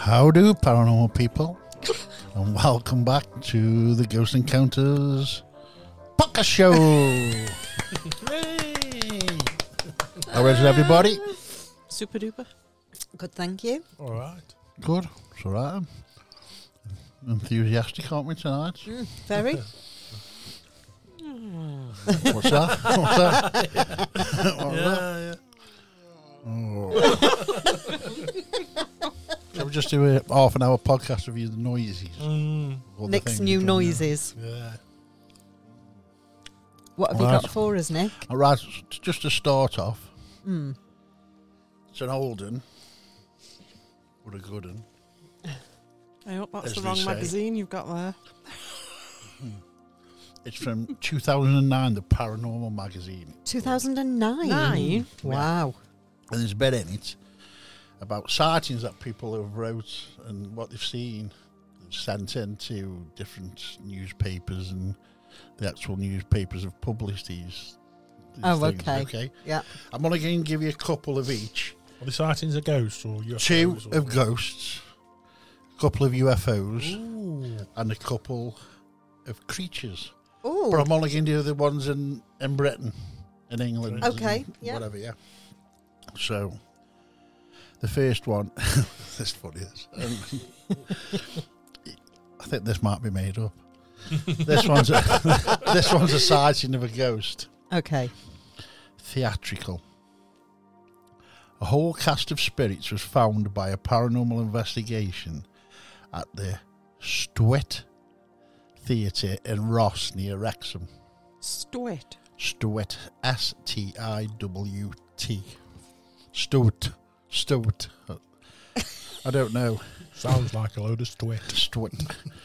How do, paranormal people? And welcome back to the Ghost Encounters podcast show. How is it, everybody? Super duper. Good, thank you. All right. Good. It's all right. Enthusiastic, aren't we, tonight? Very. What's that? What's that? What's that? Oh. Shall we just do a half an hour podcast review the noises? All the Nick's things new we've done noises. Yeah. What have you Right. got for us, Nick? now. All right, just to start off, Mm. it's an old one, but a good one. I hope that's As the they wrong say. magazine you've got there. It's from 2009, the Paranormal magazine. 2009. 9? Wow. And there's a bit in it about sightings that people have wrote and what they've seen, sent in to different newspapers, and the actual newspapers have published these Oh, things, okay. Yeah. I'm only going to give you a couple of each. Are the sightings of ghosts or UFOs? Two or of ghosts, a couple of UFOs, Ooh. and a couple of creatures. Oh. But I'm only going to do the ones in Britain, in England. Okay, and yeah. Whatever, yeah. So, the first one, this is funny. I think this might be made up. This one's a sighting of a ghost. Okay. Theatrical. A whole cast of spirits was found by a paranormal investigation at the Stowett Theatre in Ross near Wrexham. Stowett. Stowett, Stiwt. Stowett. I don't know. Sounds like a load of twit. Stowett.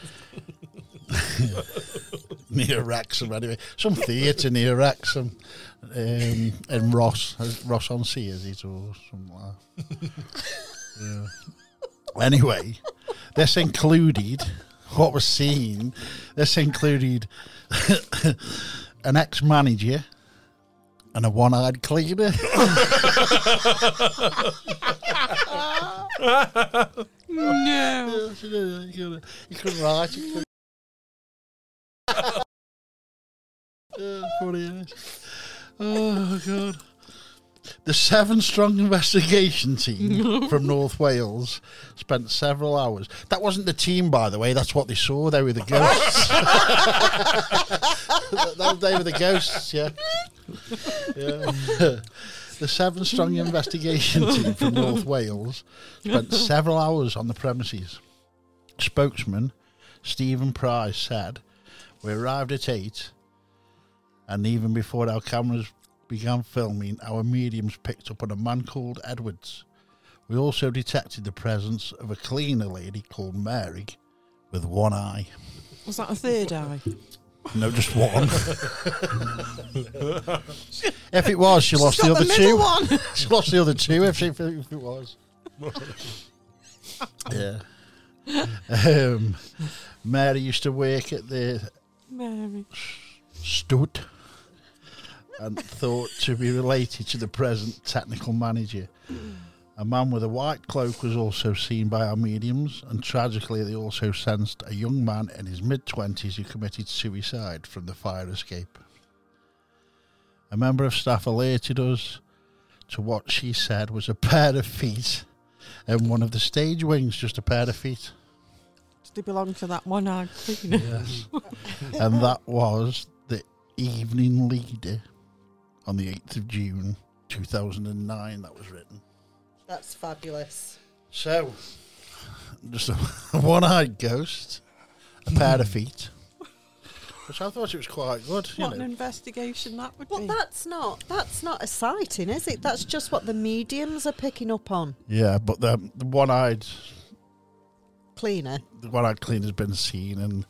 Near Wrexham, anyway. Some theatre near Wrexham. In Ross. Ross on Sea, is it? Or something like that. Yeah. Anyway, this included what was seen. This included an ex-manager and a one-eyed cleaner. No. You couldn't write it. Funny, isn't it? Oh, God. The 7-strong investigation team from North Wales spent several hours. That wasn't the team, by the way. That's what they saw. They were the ghosts. They were the ghosts, yeah. The 7-strong investigation team from North Wales spent several hours on the premises. Spokesman Stephen Price said, "We arrived at 8, and even before our cameras began filming, our mediums picked up on a man called Edwards. We also detected the presence of a cleaner lady called Mary with one eye." Was that a third eye? No, just one. If it was, she lost the got other the two. middle one. She lost the other two if it was. Yeah. Mary used to work at the Mary. Stud and thought to be related to the present technical manager. A man with a white cloak was also seen by our mediums, and tragically they also sensed a young man in his mid-20s who committed suicide from the fire escape. A member of staff alerted us to what she said was a pair of feet in one of the stage wings, just a pair of feet. Did they belong to that one-eyed cleaner? Yes. And that was the Evening Leader on the 8th of June 2009 that was written. That's fabulous. So, just a one-eyed ghost, a pair of feet, which I thought it was quite good. What an investigation that would Well, be. that's not a sighting, is it? That's just what the mediums are picking up on. Yeah, but the one-eyed Cleaner. cleaner's been seen, and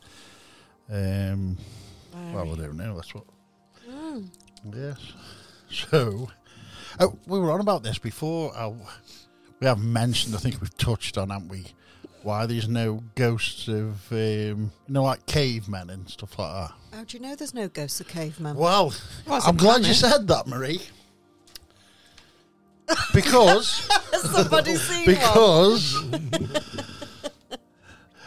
well, I don't know. That's what. Yes. So, we were on about this before. We have mentioned. I think we've touched on, haven't we? Why there's no ghosts of, like cavemen and stuff like that. How do you know there's no ghosts of cavemen? Well, it's I'm a glad planet. you said that, Marie. Because Has somebody seen one? because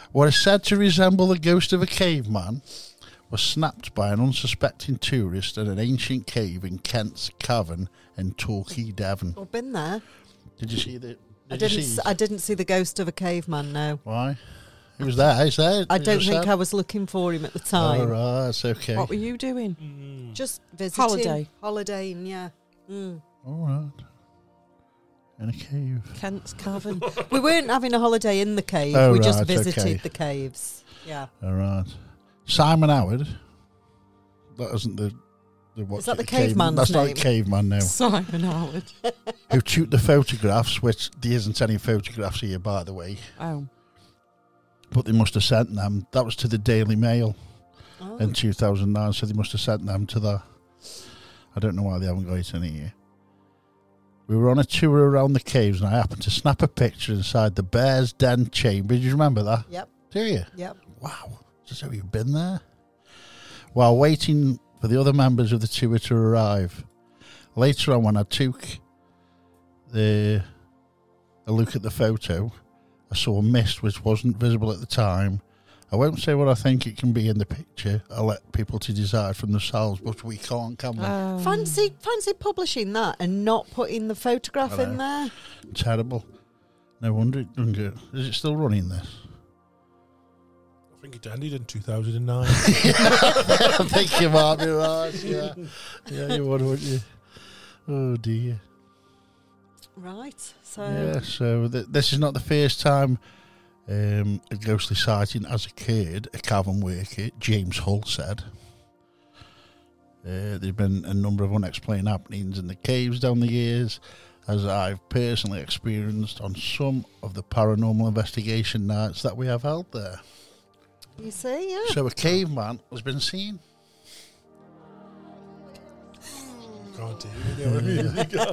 what is said to resemble the ghost of a caveman was snapped by an unsuspecting tourist in an ancient cave in Kent's Cavern in Torquay, Devon. I've been there. Did you see the? I Did you see? didn't see the ghost of a caveman. No, Why? He was there. He's there. I don't think I was looking for him at the time. Oh, right, that's okay. What were you doing? Just visiting. Holiday. Holidaying, yeah. Mm. All right. In a cave. Kent's Cavern. We weren't having a holiday in the cave. Oh, we just right, visited okay. the caves. Yeah. All right. Simon Howard. That isn't the Is that the caveman's That's not name? the caveman now. Simon Howard. Who took the photographs, which there isn't any photographs here, by the way. Oh. But they must have sent them. That was to the Daily Mail Oh. in 2009, so they must have sent them to that. I don't know why they haven't got it in here. We were on a tour around the caves, and I happened to snap a picture inside the Bear's Den chamber. Do you remember that? Yep. Do you? Yep. Wow. So you've been there? While waiting for the other members of the tour to arrive. Later on, when I took a look at the photo, I saw a mist which wasn't visible at the time. I won't say what I think it can be in the picture. I'll let people to decide for themselves, but we can't, can we? Fancy publishing that and not putting the photograph I in know. there. Terrible. No wonder it doesn't go. Is it still running, this? I think it ended in 2009. I think you might be right, yeah. Yeah, you would, wouldn't you? Oh, dear. Right. So Yeah, so this is not the first time a ghostly sighting has occurred, a cavern worker, James Hull, said. There have been a number of unexplained happenings in the caves down the years, as I've personally experienced on some of the paranormal investigation nights that we have held there. you see, yeah. So a caveman has been seen. Can't hear you.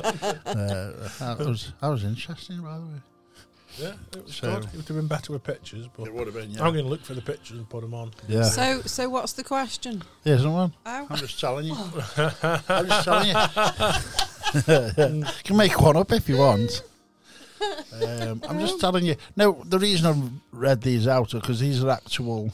That was interesting, by the way. Yeah, it was So- good. It would have been better with pictures, but would have been, I'm going to look for the pictures and put them on. Yeah. So what's the question? Here's one. Oh. I'm just telling you. I'm just telling you. You can make one up if you want. I'm just telling you. No, the reason I've read these out is because these are actual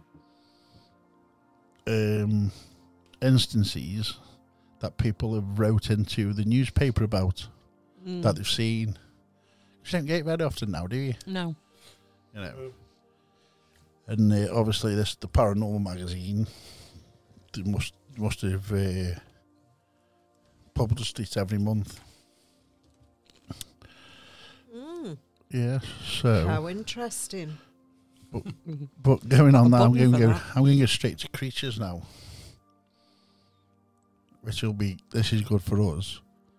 instances that people have wrote into the newspaper about that they've seen. You don't get it very often now, do you? No. You know. And obviously, the Paranormal magazine, they must have published it every month. Yeah, so. How interesting. But going on now, I'm book you going for to go straight to creatures now, which will be. This is good for us.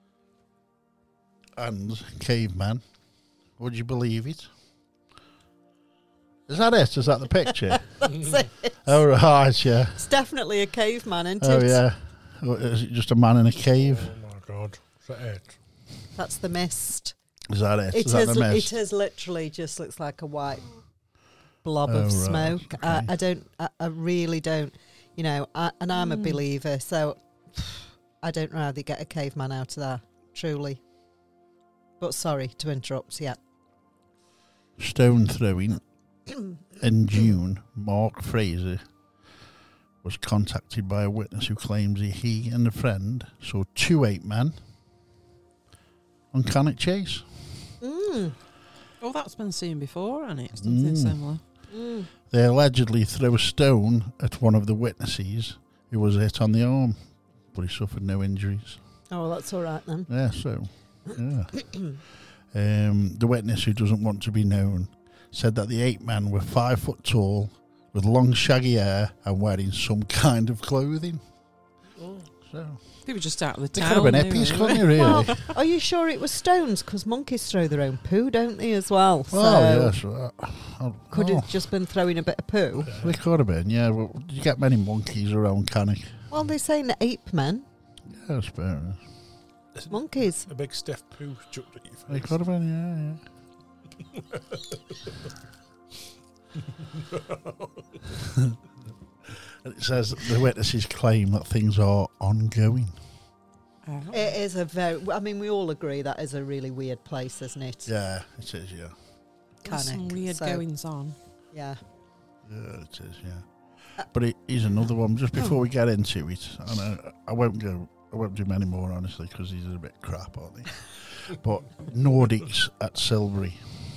And caveman, would you believe it? Is that it? Is that the picture? That's it. Oh right, yeah. It's definitely a caveman, isn't Oh it? yeah. What, is it just a man in a cave? Oh my God. Is that it? That's the mist. Is that it? It Is that the is. mist? It is literally just looks like a white blob Oh, of right, smoke. okay. I really don't. You know, and I'm a believer, so I don't know how they get a caveman out of that. Truly. But sorry to interrupt. Yeah. Stone throwing. In June, Mark Fraser was contacted by a witness who claims he and a friend saw 2 8-men on Cannock Chase. Mm. Oh, that's been seen before, hasn't it? Something similar. Mm. They allegedly threw a stone at one of the witnesses who was hit on the arm, but he suffered no injuries. Oh, well, that's all right then. Yeah, so, yeah. The witness, who doesn't want to be known, said that the 8 men were 5 foot tall, with long shaggy hair and wearing some kind of clothing. So They were just out of the they town. could have been they hippies, were. couldn't they, really? Well, are you sure it was stones? Because monkeys throw their own poo, don't they, as well? So Yes. could have just been throwing a bit of poo. They could have been, yeah. Well, you get many monkeys around Cannock. Well, they're saying the ape men, Yeah, that's fair enough. monkeys. A big stiff poo chucked at your They face. could have been, yeah. And it says that the witnesses claim that things are ongoing. Oh. It is a very. I mean, we all agree that is a really weird place, isn't it? Yeah, it is, yeah. There's some Cannock, weird so- goings on. Yeah. Yeah, it is, yeah. But he's another one. Just before we get into it, and I won't do many more, honestly, because these are a bit crap, aren't they? But Nordics at Silbury.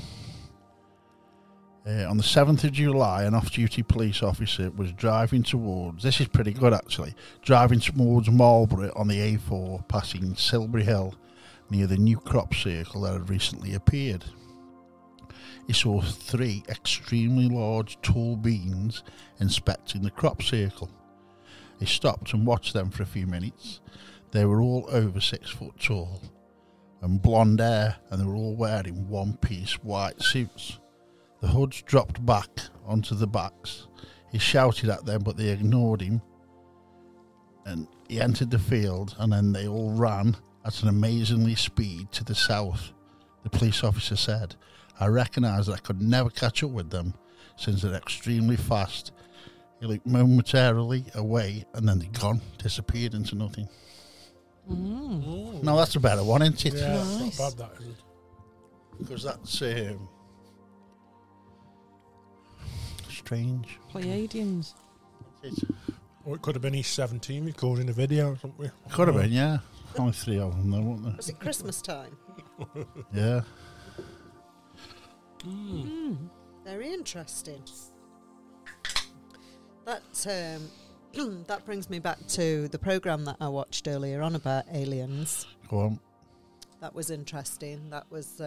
On the 7th of July, an off-duty police officer was driving towards, this is pretty good actually, driving towards Marlborough on the A4, passing Silbury Hill near the new crop circle that had recently appeared. He saw 3 extremely large tall beings inspecting the crop circle. He stopped and watched them for a few minutes. They were all over 6 foot tall and blonde hair, and they were all wearing one-piece white suits. The hoods dropped back onto the backs. He shouted at them, but they ignored him. And he entered the field, and then they all ran at an amazingly speed to the south. The police officer said, "I recognised that I could never catch up with them since they're extremely fast." He looked momentarily away, and then they're gone, disappeared into nothing. No, that's a better one, isn't it? Yeah, Nice. it's not bad, that, is it? Because that's strange. Pleiadians. Or it could have been E17 recording a video or something. Could have been, yeah. Only 3 of them, though, weren't there? Was it Christmas time? Yeah. Very interesting. That that brings me back to the programme that I watched earlier on about aliens. Go on. That was interesting. That was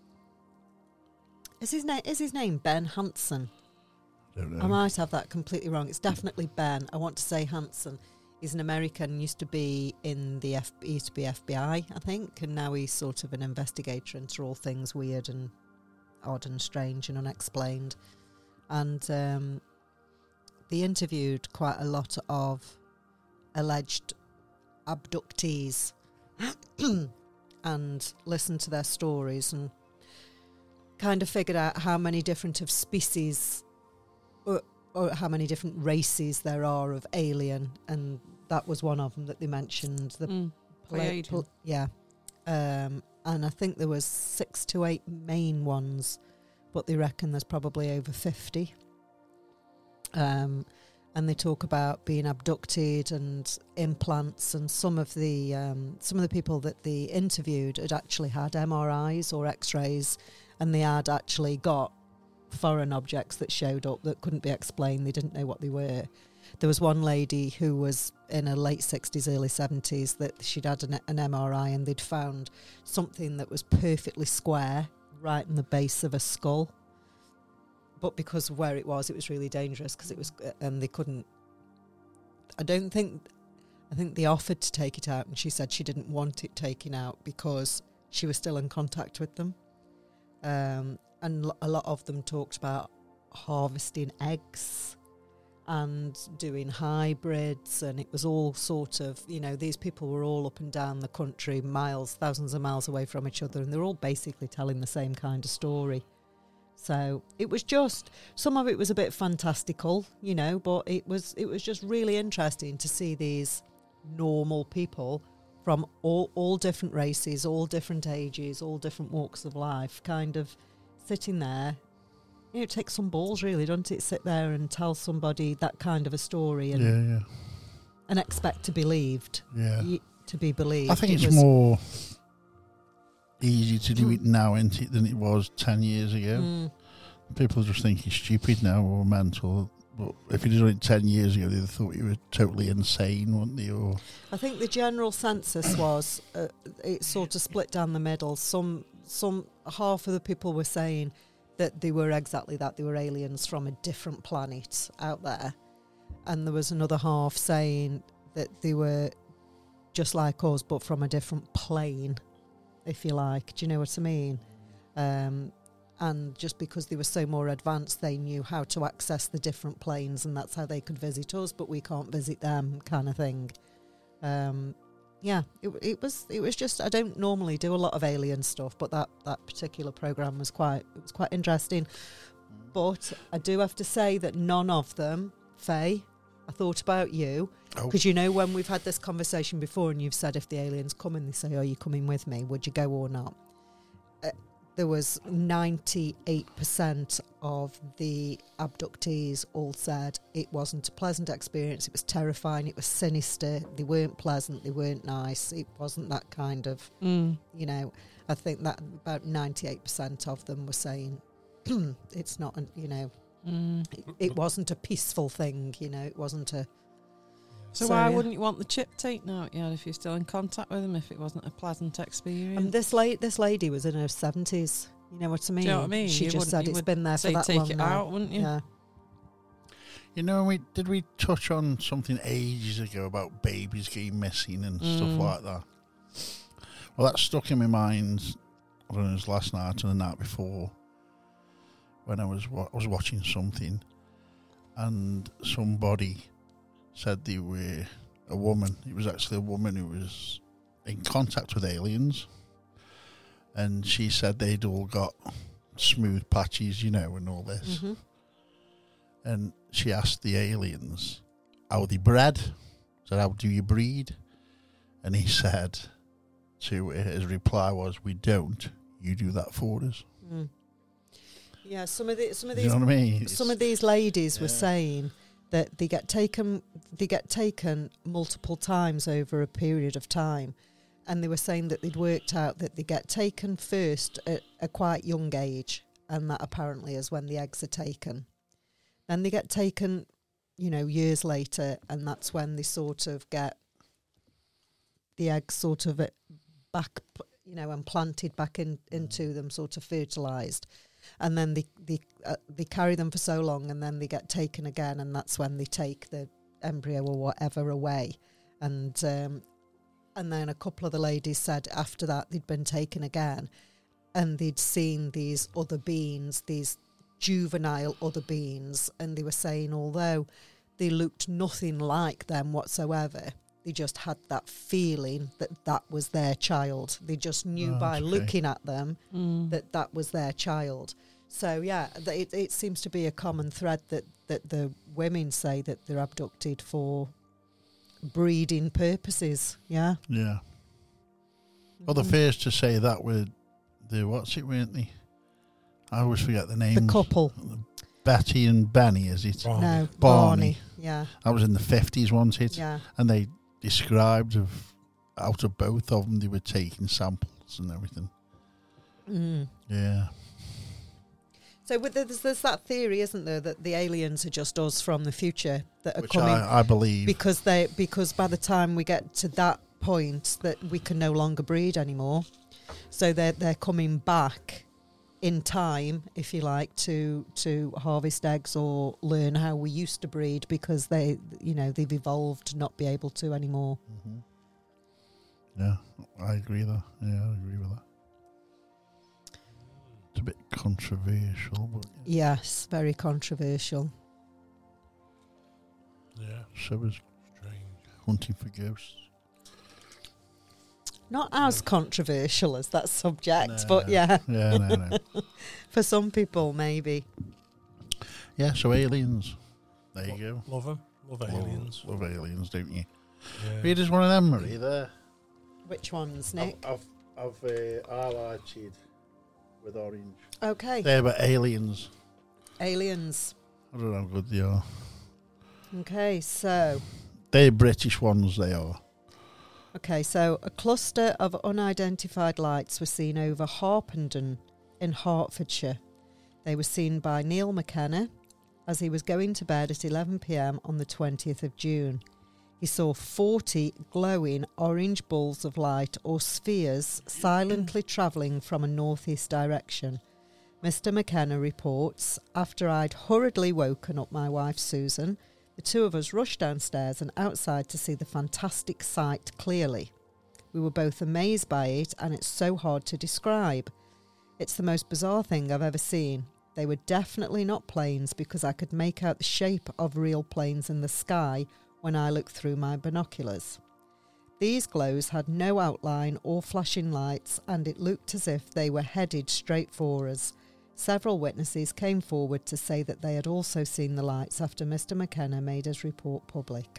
is his name Ben Hansen? Don't know. I might have that completely wrong. It's definitely Ben. I want to say Hansen. He's an American, used to be in the FBI, I think, and now he's sort of an investigator into all things weird and odd and strange and unexplained. And they interviewed quite a lot of alleged abductees and listened to their stories and kind of figured out how many different of species or how many different races there are of alien, and that was one of them that they mentioned. The Pleiadian. and I think there was 6 to 8 main ones, but they reckon there's probably over 50. And they talk about being abducted and implants, and some of the people that they interviewed had actually had MRIs or X-rays, and they had actually got foreign objects that showed up that couldn't be explained. They didn't know what they were. There was one lady who was in her late 60s, early 70s, that she'd had an MRI, and they'd found something that was perfectly square right in the base of a skull. But because of where it was really dangerous, because it was, and they couldn't. I think they offered to take it out, and she said she didn't want it taken out because she was still in contact with them. And a lot of them talked about harvesting eggs and doing hybrids, and it was all sort of, these people were all up and down the country, thousands of miles away from each other, and they're all basically telling the same kind of story. So it was just, some of it was a bit fantastical, but it was just really interesting to see these normal people from all different races, all different ages, all different walks of life, kind of sitting there. It takes some balls, really, doesn't it? Sit there and tell somebody that kind of a story and expect to be believed. Yeah. To be believed. I think it's more easy to do it now, isn't it, than it was 10 years ago. People just think he's stupid now or mental. But if he'd done it 10 years ago, they'd have thought he was totally insane, wouldn't they? Or I think the general census was it sort of split down the middle. Some half of the people were saying that they were exactly that, they were aliens from a different planet out there, and there was another half saying that they were just like us but from a different plane, if you like. Do you know what I mean? And just because they were so more advanced, they knew how to access the different planes, and that's how they could visit us, but we can't visit them, kind of thing. It was just, I don't normally do a lot of alien stuff, but that particular program was quite interesting. But I do have to say that none of them, Faye, I thought about you, because when we've had this conversation before, and you've said if the aliens come and they say, "Are you coming with me? Would you go or not?" there was 98% of the abductees all said it wasn't a pleasant experience. It was terrifying. It was sinister. They weren't pleasant. They weren't nice. It wasn't that kind of, you know, I think that about 98% of them were saying it's not, you know, it wasn't a peaceful thing, you know, it wasn't a... So why wouldn't you want the chip taken out yet if you're still in contact with them, if it wasn't a pleasant experience? And this lady was in her 70s. You know what I mean? Do you know what I mean? She just said it's been there for say that take long it now. out, wouldn't you? Yeah. You know, did we touch on something ages ago about babies getting missing and stuff like that? Well, that stuck in my mind. I don't know, it was last night and the night before when I was watching something, and somebody said they were a woman. It was actually a woman who was in contact with aliens, and she said they'd all got smooth patches, you know, and all this. Mm-hmm. And she asked the aliens how they bred. Said, how do you breed? And he said, his reply was, we don't. You do that for us. Mm. Yeah, some of these, You know what I mean? some of these ladies were saying that they get taken multiple times over a period of time, and they were saying that they'd worked out that they get taken first at a quite young age, and that apparently is when the eggs are taken. Then they get taken, you know, years later, and that's when they sort of get the eggs sort of back, you know, and planted back into them, sort of fertilised. And then they carry them for so long, and then they get taken again, and that's when they take the embryo or whatever away. And then a couple of the ladies said after that they'd been taken again, and they'd seen these other beings, these juvenile other beings, and they were saying although they looked nothing like them whatsoever, they just had that feeling that was their child. They just knew by looking at them that was their child. So, yeah, it seems to be a common thread that the women say that they're abducted for breeding purposes, yeah? Yeah. Well, the first to say that were weren't they? I always forget the names. The couple. Betty and Benny, is it? Barney. No, Barney. Yeah. That was in the 50s, wasn't it? Yeah. And they described out of both of them, they were taking samples and everything. Mm. Yeah. So there's that theory, isn't there, that the aliens are just us from the future that are Which coming. I believe. Because by the time we get to that point that we can no longer breed anymore, so they're coming back in time, if you like, to harvest eggs or learn how we used to breed, because they've evolved to not be able to anymore. Mm-hmm. Yeah, I agree with that. It's a bit controversial, but Yes, very controversial. Yeah, so is strange. hunting for ghosts. Not as controversial as that subject, but yeah, Yeah, no. for some people maybe. Yeah, so aliens. There you go. Love them. Love aliens. Love aliens, don't you? Yeah. Read us one of them, Marie, there. Which ones, Nick? I've highlighted with orange. Okay, They're about aliens. aliens. I don't know how good they are. Okay, so They're British ones, they are. a cluster of unidentified lights were seen over Harpenden in Hertfordshire. They were seen by Neil McKenna as he was going to bed at 11 p.m. on the 20th of June. He saw 40 glowing orange balls of light or spheres silently travelling from a northeast direction. Mr. McKenna reports, after I'd hurriedly woken up my wife Susan, the two of us rushed downstairs and outside to see the fantastic sight clearly. We were both amazed by it, and it's so hard to describe. It's the most bizarre thing I've ever seen. They were definitely not planes, because I could make out the shape of real planes in the sky when I looked through my binoculars. These glows had no outline or flashing lights, and it looked as if they were headed straight for us. Several witnesses came forward to say that they had also seen the lights after Mr. McKenna made his report public.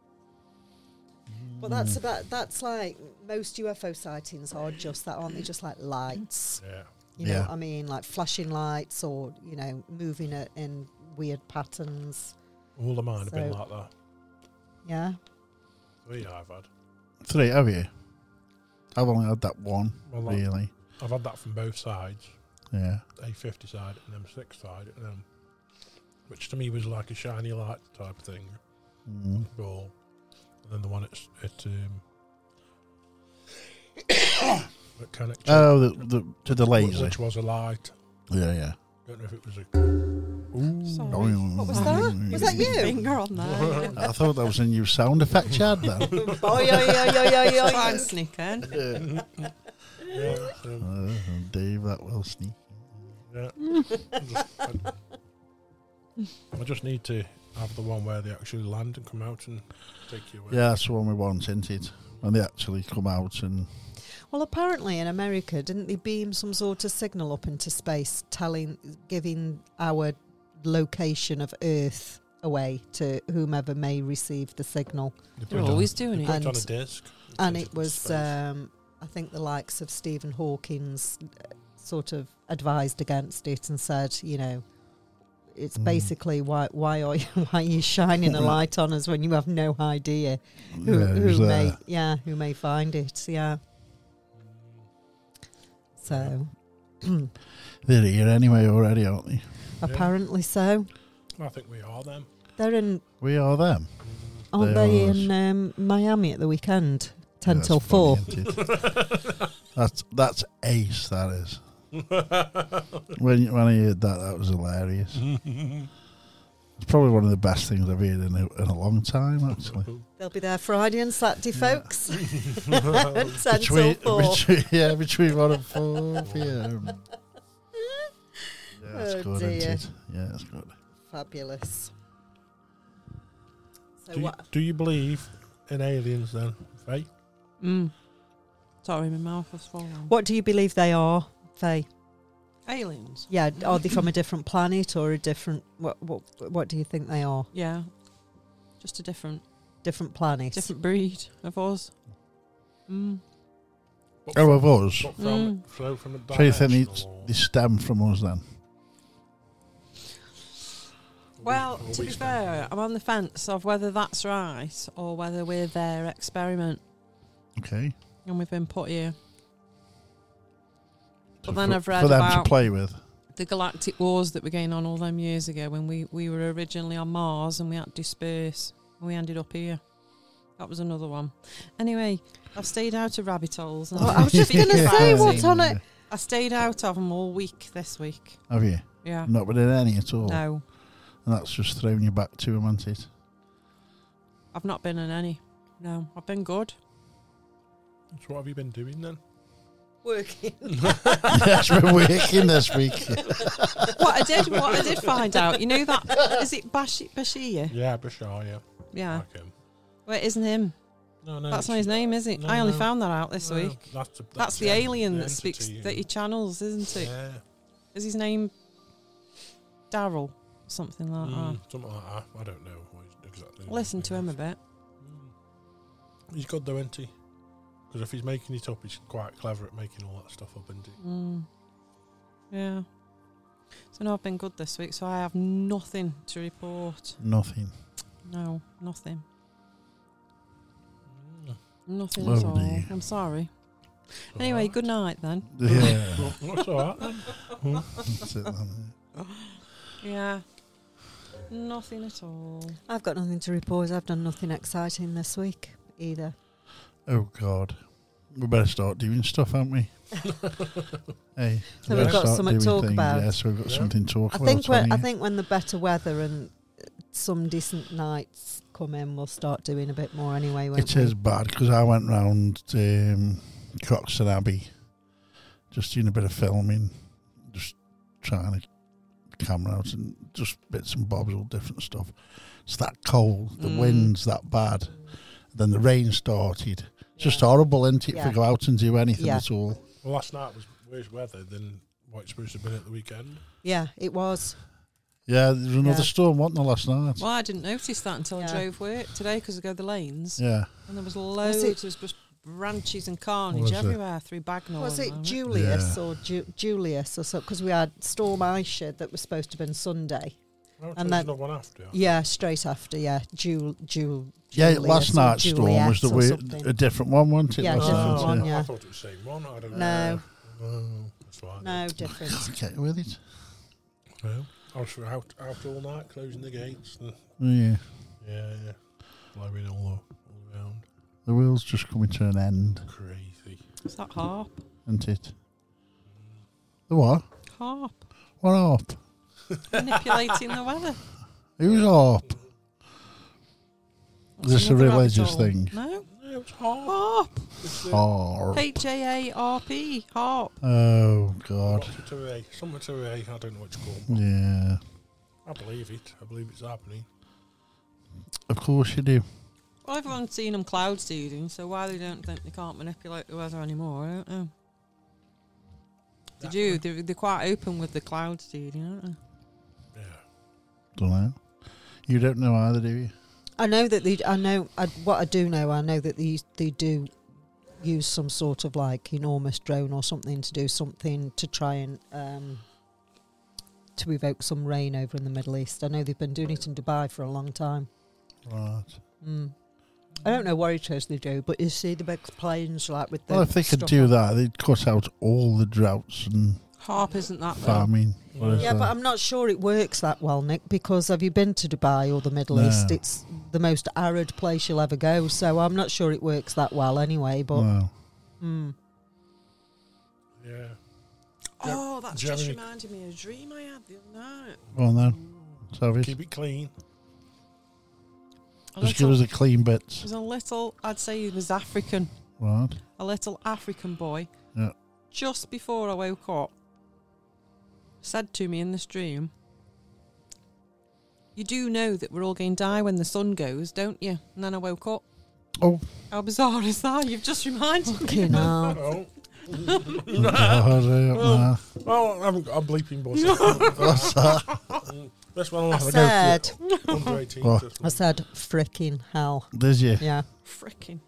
But that's like most UFO sightings are just that, aren't they? Just like lights. Yeah. You know what I mean? Like flashing lights or, moving it in weird patterns. All of mine have been like that. Yeah. 3 I've had. 3, have you? I've only had that one, really. I've had that from both sides. Yeah. A50 side and M6 side, which to me was like a shiny light type thing. Ball. And then the one at Connect. Oh, to the laser. Which was a light. Yeah. Don't know if it was a... Sorry. What was that? Was that you? Finger on there. I thought that was a new sound effect you had then. Try and sneak in. Dave, that will sneak. Yeah. I just need to have the one where they actually land and come out and take you away. Yeah, that's the one we want, isn't it? When they actually come out and... Well, apparently in America, didn't they beam some sort of signal up into space giving our location of Earth away to whomever may receive the signal? They're always doing They put it. it on a disc. And it was, I think the likes of Stephen Hawking's sort of advised against it and said, it's basically why are you shining a light on us when you have no idea who may find it? Yeah. So they're here anyway already, aren't they? Apparently so. I think we are them. They're in. We are them. Aren't they in Miami at the weekend? 10 till 4. Funny, that's ace. That is. when I heard that was hilarious. It's probably one of the best things I've heard in a long time, actually. They'll be there Friday and Saturday, folks. 10 till 4. Between 1 and 4 p.m. Yeah, that's good, dear. isn't it? Yeah, that's good. Fabulous. So Do you believe in aliens then, Faye? Sorry, my mouth was full. What do you believe they are, Faye? Aliens? Yeah, are they from a different planet or a different... What do you think they are? Yeah. Just a different planet? Different breed of us. Of us? But from a So you think dimensional they stem from us then? Well, to be fair, I'm on the fence of whether that's right or whether we're their experiment Okay. and we've been put here. So But then I've read for them about to play with. the galactic wars that were going on all them years ago when we were originally on Mars and we had to disperse and we ended up here. That was another one. Anyway, I've stayed out of rabbit holes. And I was just going to say, what's on it? I stayed out of them all week this week. Have you? Yeah. Not been in any at all? No, And that's just thrown you back to them, hasn't it? I've not been in any. No, I've been good. So what have you been doing then? Working. Yes, we're working this week. What I did find out, you know that, is it Bashir? Yeah, Bashar, yeah. Yeah. Like him. Wait, isn't him? No, That's not his name, is it? No, I only no. found that out this week. That's the alien that speaks, entity, that he channels, isn't it? Yeah. Is his name Daryl? Something like Something like that. I don't know what exactly. that. Listen to him a bit. He's good though, isn't he? Because if he's making it up, he's quite clever at making all that stuff up, isn't he? Yeah. So no, I've been good this week, so I have nothing to report. Nothing. No, nothing. Mm. Nothing at all. Lovely. I'm sorry. Anyway, good night then. Yeah. That's all right then. That's it, then. Yeah. Nothing at all. I've got nothing to report. I've done nothing exciting this week either. Oh, God. We better start doing stuff, haven't we? Hey. So we we've better got start something to doing talk about. Yeah, so we've got something to talk I about. think haven't we? when the better weather and some decent nights come in, we'll start doing a bit more anyway. Won't It we? is bad because I went round Croxton Abbey, just doing a bit of filming, just trying to camera out and just bits and bobs, all different stuff. It's that cold, the wind's that bad, then the rain started. It's just horrible, isn't it, Yeah. to go out and do anything Yeah. at all. Well, last night was worse weather than what it's supposed to have been at the weekend. Yeah, it was. Yeah, there was another Yeah. storm, wasn't there, last night? Well, I didn't notice that until I Yeah. drove work today because I go the lanes. Yeah. And there was loads of just branches and carnage Was it? everywhere through Bagnall. Was and it that. Julius or Julius or so? Because we had Storm Aisha that was supposed to have been Sunday. Oh, And there's then- another one after. Yeah, straight after. Yeah, Yeah, Julius last or night's storm was Juliet or something. a different one, wasn't it? Yeah, last different night? one, yeah. I thought it was the same one. I don't No. know. Oh, that's fine. No, different. Get with it. Well, I was out all night, closing the gates. Yeah. Yeah. Blowing all around. The world's just coming to an end, Crazy. Is that harp? isn't it? The what? Harp. What harp? Manipulating the weather. Who's harp? What's Is this a another rabbit religious hole? thing? No. No, it's hard. Harp. It's the Harp. HAARP. Harp. Oh, God. what's it to A? Something to A. I don't know what it's called. Yeah. I believe it. I believe it's happening. Of course you do. Well, everyone's seen them cloud seeding, so why they don't think they can't manipulate the weather anymore, I don't know. They do. They're quite open with the cloud seeding, aren't they? Yeah. Don't know. You don't know either, do you? I know that they. I know what I do know. I know that they do use some sort of like enormous drone or something to do something to try and to evoke some rain over in the Middle East. I know they've been doing it in Dubai for a long time. Right. I don't know what it is they do, but you see the big planes like with the. Well, if they could stuff do on. that, they'd cut out all the droughts and Harp isn't that though. farming. Yeah, but I'm not sure it works that well, Nick, because have you been to Dubai or the Middle No. East? It's the most arid place you'll ever go, so I'm not sure it works that well anyway, but... Well, Yeah. Oh, that's just Jeremy- reminded me of a dream I had the other night. well no. Sorry. Keep it clean. A Just give little, us the clean bits. was a little, I'd say he was African, Right. a little African boy. Yeah. Just before I woke up, said to me in this dream, "You do know that we're all going to die when the sun goes, don't you?" And then I woke up. Oh. How bizarre is that? You've just reminded me. Fucking hell. Oh. Oh, I haven't got a bleeping buzz. what's that? This one I'll I have a said, go for. Under 18. What? this I one. said, fricking hell. Did you? Yeah. Frickin'.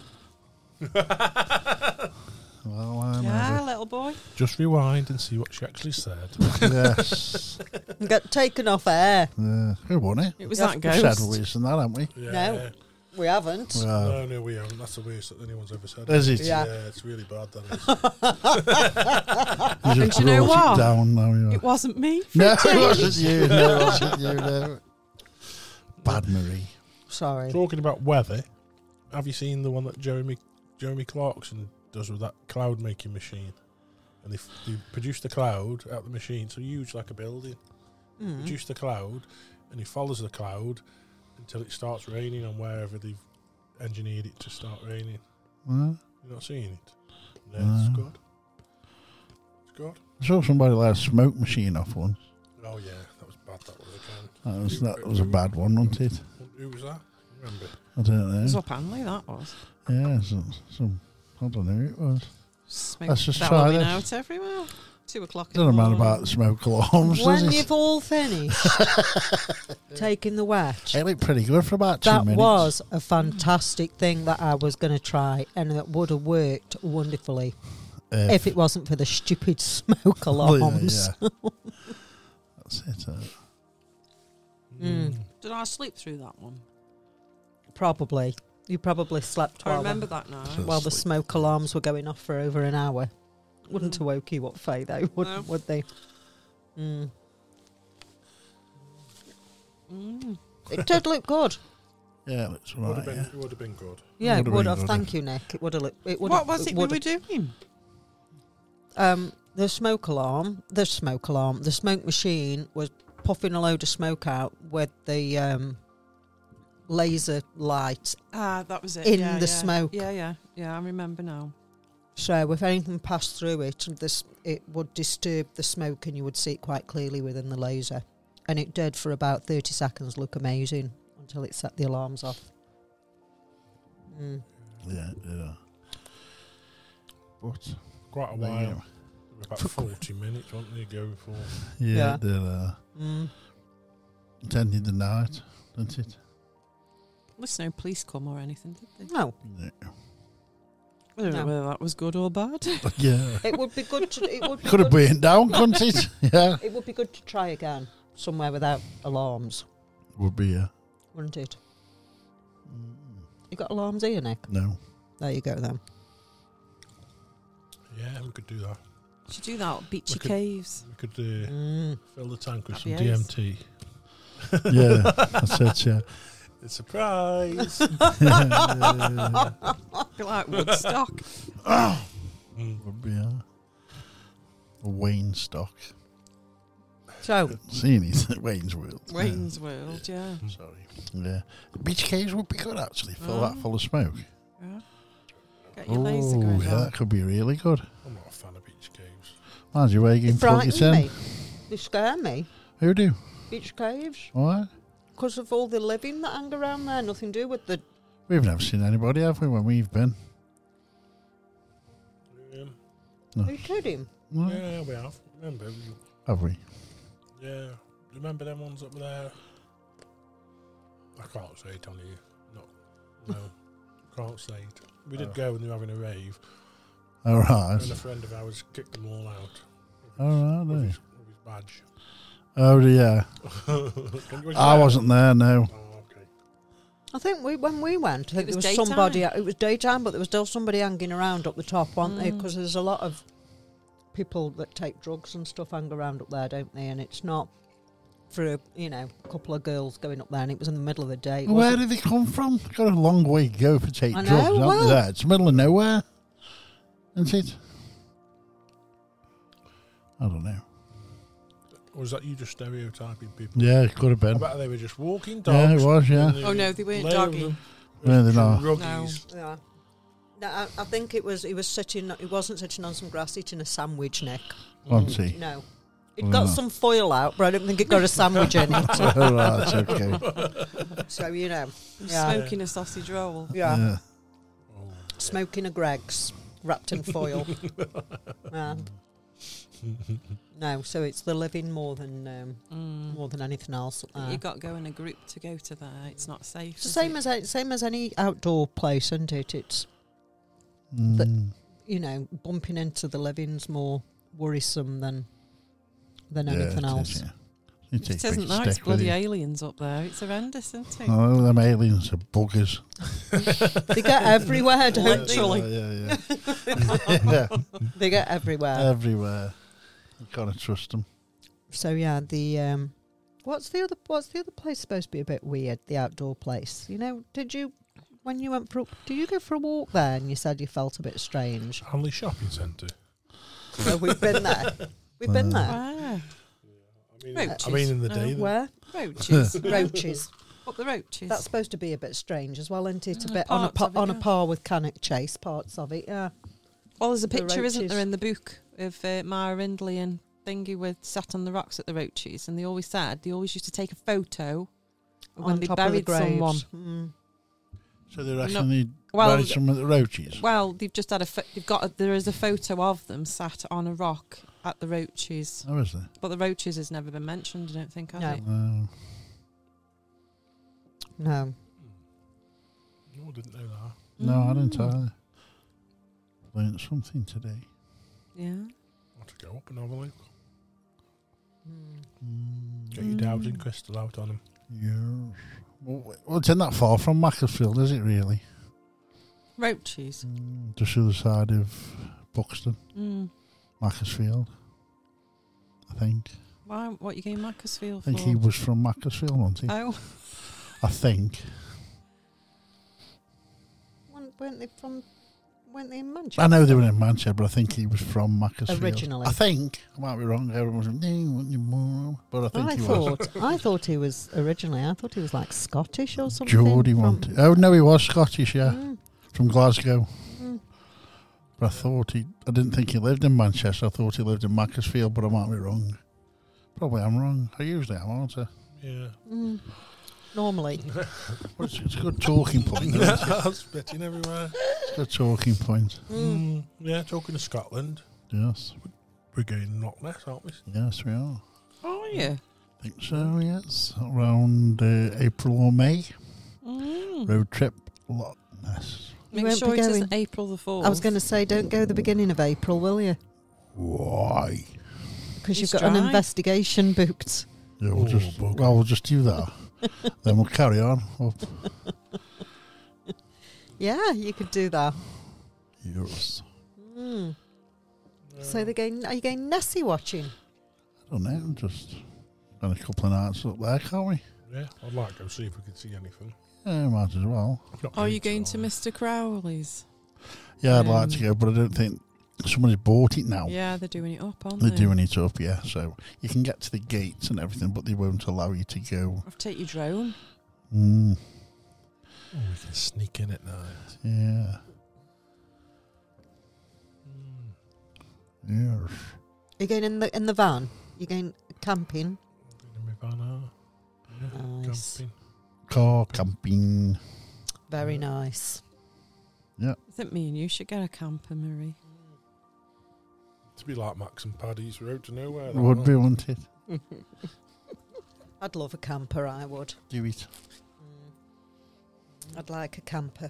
Well, I Yeah, know. little boy. Just rewind and see what she actually said. Yes. Got taken off air. Who won it? It was Yeah, that We've said ghost. worse than that, haven't we? Yeah. No. We haven't. Well, No, we haven't. That's the worst that anyone's ever said. is it? Yeah. It's really bad, that is. You And just you know brought what? it down now. You It wasn't me. no, for a it change. wasn't you. No, it wasn't you. No. Bad Marie. Sorry. Talking about weather, have you seen the one that Jeremy Clarkson does with that cloud making machine? And they produce the cloud out of the machine, so huge like a building. Produce the cloud, and he follows the cloud until it starts raining on wherever they've engineered it to start raining. Well, You're not seeing it? No, it's good. It's good. I saw somebody let a smoke machine off once. Oh yeah, that was bad. That was again. That was a bad one, wasn't it? Who was that? Remember? I don't It was know. up Hanley, that was. Yeah, some I don't know who it was. Smoke Let's just try bellowing this. out everywhere. 2 o'clock in Doesn't the matter morning. about the smoke alarms, When does it? you've all finished taking the wedge, It looked pretty good for about 2 that minutes. was a fantastic thing that I was going to try, and that would have worked wonderfully if it wasn't for the stupid smoke alarms. Yeah. That's it. Did I sleep through that one? Probably. You probably slept I while, remember that now. while the Sleep. smoke alarms were going off for over an hour. Wouldn't have woke you up, Faye, though, No. would they? It did look good. Yeah, it looks Would right. have been, Yeah. it would have been good. Yeah, Would it have would been have. good, Thank you, Nick. It would have. What was it we were doing? The smoke machine was puffing a load of smoke out with the laser light. Ah, that was it. In yeah, the yeah. smoke. Yeah, I remember now. So if anything passed through it, it would disturb the smoke, and you would see it quite clearly within the laser. And it did for about 30 seconds look amazing until it set the alarms off. Yeah. But Quite a there you while. go. About 40 minutes, weren't they, going for? Yeah, Yeah. it did. It ended the night, didn't it? At least no police come or anything, did they? No. Yeah. I don't know No. whether that was good or bad. Yeah. It would be good to. It would be Could have good, burnt down, couldn't it? Yeah. It would be good to try again somewhere without alarms, Would be, yeah. wouldn't it? You got alarms here, Nick? No. There you go then. Yeah, we could do that. Should do that at Beachy We could- Caves. We could fill the tank with That'd some be ace. DMT. Yeah. That's it, yeah. It's a surprise. Be like Woodstock. Would be, yeah. A Wayne stock. So, Seen it? Wayne's World. Wayne's World, yeah. Yeah. Sorry. Yeah. Beach caves would be good, actually. Fill that Oh. full of smoke. Yeah. Get your laser Oh, going yeah, on. that could be really good. I'm not a fan of beach caves. Mind you, where you they can plug it frighten in. me. They scare me. Who do? Beach caves. What? Because of all the living that hang around there. Nothing to do with the... We've never seen anybody, have we, when we've been? Yeah, Are you kidding? No? yeah we have. Remember? Have we? Yeah. Remember them ones up there? I can't say it on here. No. Can't say it. We did go when they were having a rave, All right. and a friend of ours kicked them all out. All right, With eh? his badge. Oh, yeah. Was I you wasn't there, no. there? Oh, okay. I think when we went, I think It there was was daytime. somebody... It was daytime, but there was still somebody hanging around up the top, weren't they? Because there's a lot of people that take drugs and stuff hang around up there, don't they? And it's not for a couple of girls going up there, and it was in the middle of the day. It Where wasn't- did they come from? Got a long way to go for take I know, drugs, haven't well- they? There? It's the middle of nowhere, isn't it? I don't know. Or was that you just stereotyping people? Yeah, it could have I been. bet they were just walking Yeah, dogs. it was, yeah. and Oh, no, they weren't laying dogging. them No, with they're not. druggies. Yeah. No, I think he was sitting. He wasn't sitting on some grass eating a sandwich, Nick. Wasn't he? No, it Oh, got no. some foil out, but I don't think it got a sandwich in it. All right, it's okay. So yeah, Smoking a sausage roll. yeah, Oh. smoking a Greggs wrapped in foil. Yeah. No, so it's the living more than anything else. You got to go in a group to go to there. It's not safe. It's the is same as any outdoor place, isn't it? It's Mm. bumping into the living's more worrisome than Yeah, anything it else. is, yeah. You It take a isn't big nice. stick with Bloody you. aliens up there. It's horrendous, isn't it? Oh, them aliens are buggers. They get everywhere, don't they? Literally. Yeah. They get everywhere. Everywhere. You can't trust them. So yeah, the what's the other place supposed to be a bit weird? The outdoor place. Did you when you went for did you go for a walk there and you said you felt a bit strange? Hanley Shopping Centre. So we've been there. We've been there. Wow. I mean in the day. Where? Roaches. Roaches. Up the roaches. That's supposed to be a bit strange as well, isn't it? A Yeah, bit parts of it, on a yeah. par with Cannock Chase, parts of it. Yeah. Well, there's a the picture, isn't there, roaches. in the book of Mara Rindley and Thingy with sat on the rocks at the roaches, and they always used to take a photo of when On they top of the buried someone. graves. Mm. So they reckon No. they Well, buried some of the roaches. Well, they've just had there is a photo of them sat on a rock at the roaches, Oh, is there? but the roaches has never been mentioned. I don't think, has No. it? No. No. No, I didn't know that. No, I didn't Mm. either. Learned something today. Yeah. I have to go up and have a look. Mm. Get your dowsing crystal out on them. Yes. Well, it's not that far from Macclesfield, is it really? Roaches. Just the other side of Buxton, Mm. Macclesfield, I think. Why? What you going Macclesfield I for? think he was from Macclesfield, wasn't he? Oh, I think. Weren't they in Manchester? I know they were in Manchester, but I think he was from Macclesfield. Originally. I think. I might be wrong. Everyone was like, no, what you more? But I think he was. I thought he was originally. I thought he was like Scottish or something. Geordie wanted. Oh, no, he was Scottish, yeah. Mm, From Glasgow. mm. But I didn't think he lived in Manchester. I thought he lived in Macclesfield, but I might be wrong. Probably I'm wrong. I usually am, aren't I? Yeah. Mm. Normally. But it's a good talking point. Isn't it? I'm spitting everywhere. It's a good talking point. Yeah, talking to Scotland. Yes. We're going Loch Ness, aren't we? Yes, we are. oh yeah. I think so, yes. Around April or May. Mm. Road trip, Loch Ness. Make won't sure be it going. isn't April the 4th. I was going to say, don't go the beginning of April, will you? Why? Because you've It's got an dry. investigation booked. Yeah, Oh, bugger. we'll just do that. Then we'll carry on. Up. Yeah, you could do that. Yes. Mm. So they're going. Are you going Nessie watching? I don't know. Just done a couple of nights up there, can't we? Yeah, I'd like to go see if we can see anything. Yeah, might as well. I've not Are been you going to all. Mr. Crowley's? Yeah, I'd like to go, but I don't think somebody's bought it now. Yeah, they're doing it up, aren't They're they? doing it up, yeah. So you can get to the gates and everything, but they won't allow you to go. I've take your drone. Mm, Oh, we can sneak in at night. yeah. Yes. Are you going in the van? You going camping? In my van, yeah, Nice. camping. Car camping. Very nice. I think me and you should get a camper, Marie. To be like Max and Paddy's Road to Nowhere. that Would one. be, wouldn't it? I'd love a camper. I would. Do it. I'd like a camper.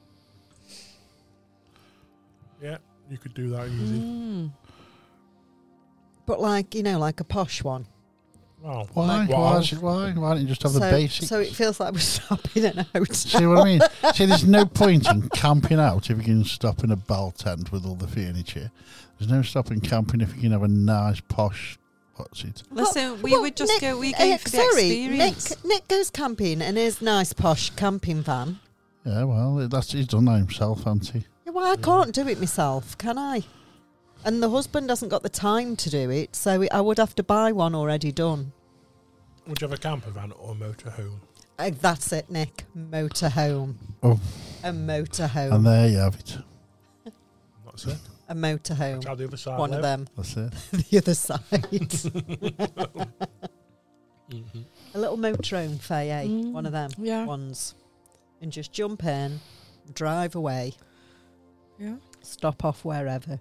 Yeah, you could do that easy. Mm. But like like a posh one. Wow. Why? Wow. Why don't you just have the basics? So it feels like we're stopping in a hotel. See what I mean? See, there's no point in camping out if you can stop in a bell tent with all the furniture. There's no stopping camping if you can have a nice posh. What's it? Listen, we Well, would just Nick- go. We go for the experience. Nick goes camping in his nice posh camping van. Yeah, well, he's done that himself, hasn't he? Yeah, well, I can't do it myself, can I? And the husband hasn't got the time to do it, so I would have to buy one already done. Would you have a camper van or a motorhome? That's it, Nick. Motorhome. Oh, A motorhome. and there you have it. That's it. A motorhome. Try the other side. One of them. That's it. The other side. Mm-hmm. A little motorhome, Faye, eh? Mm. One of them Yeah. ones. And just jump in, drive away, Yeah. stop off wherever.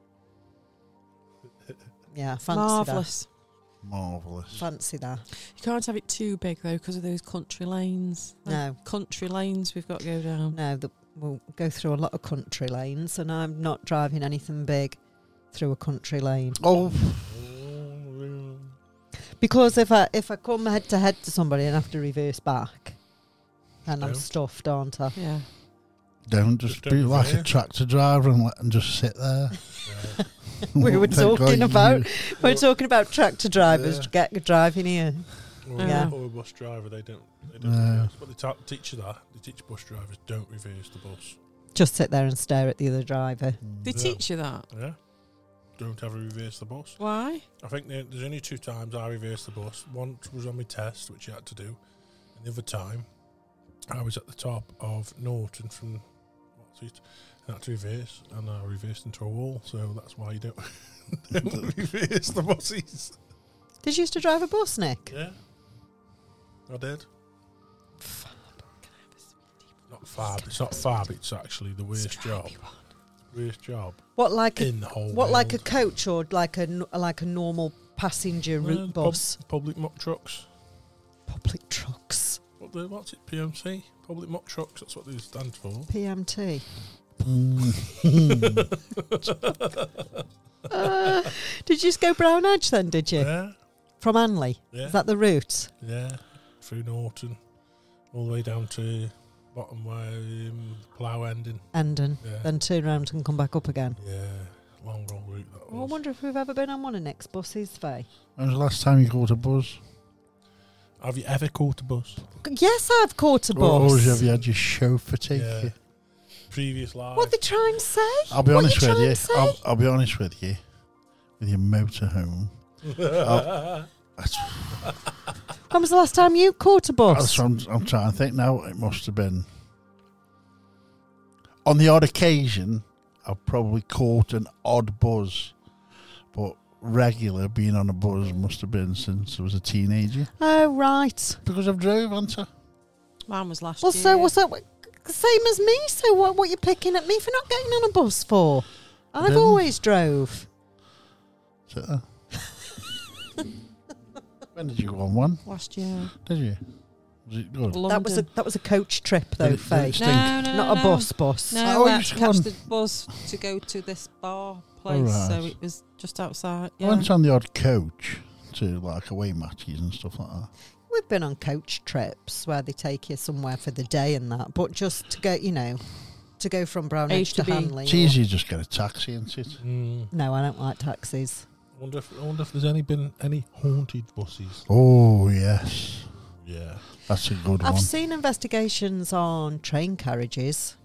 Yeah, fancy Marvellous. Marvellous. that. Fancy that. You can't have it too big though because of those country lanes. No. Country lanes we've got to go down. No, we'll go through a lot of country lanes, and I'm not driving anything big through a country lane. Oh, Because if I come head to head to somebody and have to reverse back, then I'm No. stuffed, aren't I? Yeah. don't just Just be don't like a reverse. tractor driver and let them just sit there. We were Thank God talking you- about tractor drivers Yeah. driving here. Or, Yeah. or a bus driver, they don't No. reverse. But they teach you that. They teach bus drivers don't reverse the bus. Just sit there and stare at the other driver. They Yeah. teach you that. Yeah. Don't ever reverse the bus. Why? I think there's only 2 times I reversed the bus. One was on my test, which you had to do. And the other time, I was at the top of Norton from, what's it? I had to reverse, and I reversed into a wall. So that's why you don't, don't reverse the buses. Did you used to drive a bus, Nick? Yeah. I did. Not fab. It's not fab. It's actually the worst job. Worst job What like a in the whole what like a world. coach or like a normal passenger route bus? Public muck trucks. Public trucks. What's it? PMC? Public muck trucks. That's what they stand for. PMT. Did you just go Brown Edge then? Did you Yeah. from Anley? Yeah. Is that the route? Yeah. Through Norton, all the way down to bottom where Plough ending. Endon. Yeah. Then turn around and come back up again. Yeah. Long route that Well, I was. wonder if we've ever been on one of Nick's buses, Faye. When was the last time you caught a bus? Have you ever caught a bus? Yes, I've caught a Or bus. have you had your chauffeur take Yeah. you? Previous life. What they try and say? I'll be What honest you with trying you. to say? I'll be honest with you. With your motorhome. That's When was the last time you caught a bus? what I'm trying to think now. It must have been. On the odd occasion, I've probably caught an odd buzz. But regular being on a buzz must have been since I was a teenager. Oh, right. Because I've drove, haven't I? Mine was last Well, year. so what's that? Same as me. So what you picking at me for not getting on a bus for? I've Then- always drove. When did you go on one? Last year. Did you? Was it good? London. That was a coach trip though, Did it Faye. stink? No, Not a bus. No, Oh, we you had to just catch gone- the bus to go to this bar place, Oh, right. so it was just outside. I Yeah. went on the odd coach to like away matches and stuff like that. We've been on coach trips where they take you somewhere for the day and that, but just to go, to go from Brownedge to HTB. Hanley. It's easy to just get a taxi, isn't it? No, I don't like taxis. I wonder if there's been any haunted buses. Oh, yes. Yeah. That's a good I've one. seen investigations on train carriages,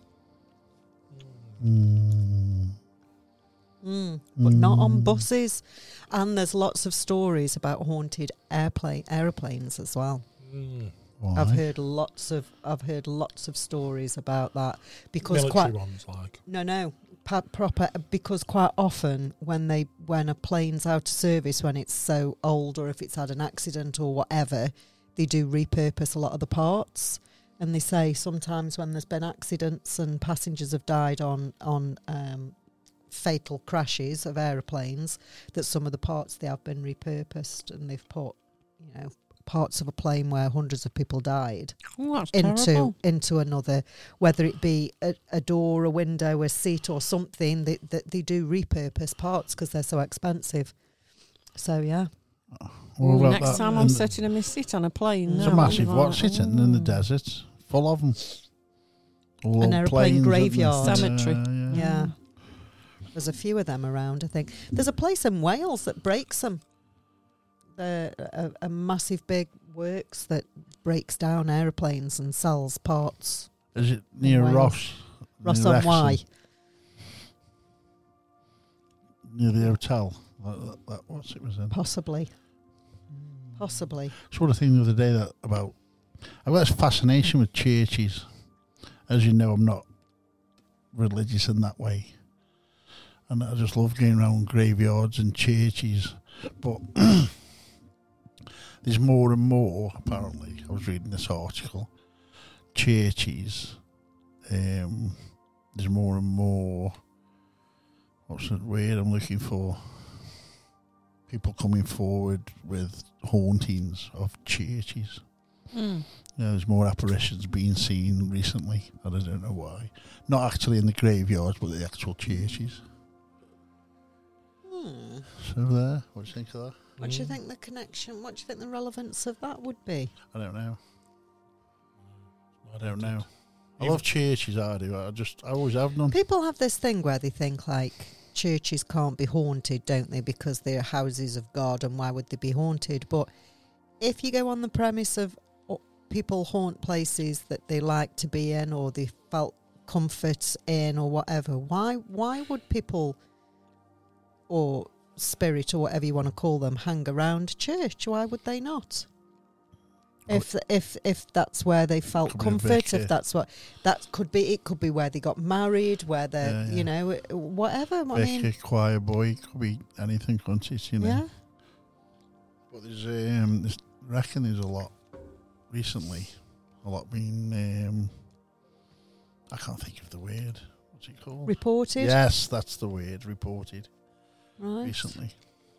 but not on buses. And there's lots of stories about haunted aeroplanes as well. Why? I've heard lots of stories about that because Military ones, like. proper, because quite often when a plane's out of service, when it's so old or if it's had an accident or whatever, they do repurpose a lot of the parts. And they say sometimes when there's been accidents and passengers have died on fatal crashes of aeroplanes, that some of the parts they have been repurposed and they've put, parts of a plane where hundreds of people died Oh, that's terrible. into another, whether it be a door, a window, a seat or something, that they do repurpose parts because they're so expensive. So, yeah. What about Next that? time I'm sitting in my seat on a plane. There's now, a massive I'm what's like, sitting in the desert, full of them. All An old aeroplane planes, isn't there? graveyard. Cemetery. Yeah. There's a few of them around, I think. There's a place in Wales that breaks them. A massive big works that breaks down aeroplanes and sells parts. Is it near Wales. Ross? Ross Near on Wrexham? Wye. Near the hotel. What's it was in? Possibly. I saw a thing the other day that about. I've got this fascination with churches. As you know, I'm not religious in that way. And I just love going around graveyards and churches. But there's more and more, apparently. I was reading this article. Churches. There's more and more. What's the word I'm looking for? People coming forward with hauntings of churches. Mm. Yeah, there's more apparitions being seen recently, and I don't know why. Not actually in the graveyards, but the actual churches. So there, what do you think of that? What do you think the connection, what do you think the relevance of that would be? I don't know. I love churches, I do. I always have done. People have this thing where they think like churches can't be haunted, don't they? Because they're houses of God and why would they be haunted? But if you go on the premise of people haunt places that they like to be in or they felt comfort in or whatever, why would people or spirit or whatever you want to call them hang around church? Why would they not? If that's where they felt Could be a comfort, vicar. if that's what that could be, it could be where they got married, where they're Yeah. Whatever. I Vicar, mean, choir boy, could be anything, couldn't it? yeah. But there's, I reckon there's a lot recently. A lot being, I can't think of the word. What's it called? Reported. Yes, that's the word. Reported Right. recently.